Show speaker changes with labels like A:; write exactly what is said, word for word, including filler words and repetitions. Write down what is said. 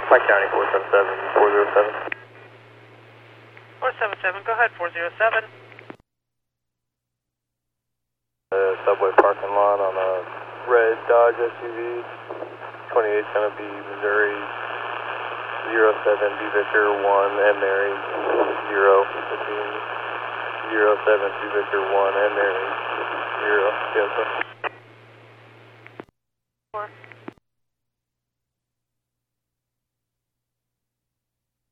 A: Pike County four seven seven, four zero seven.
B: four seven seven, go ahead, four zero seven.
A: Uh, subway parking lot on a red Dodge S U V. twenty-eight's going to be Missouri zero seven, B Victor one, and Mary zero. Between zero seven, B Victor one, and Mary zero. Yes, sir.
B: four.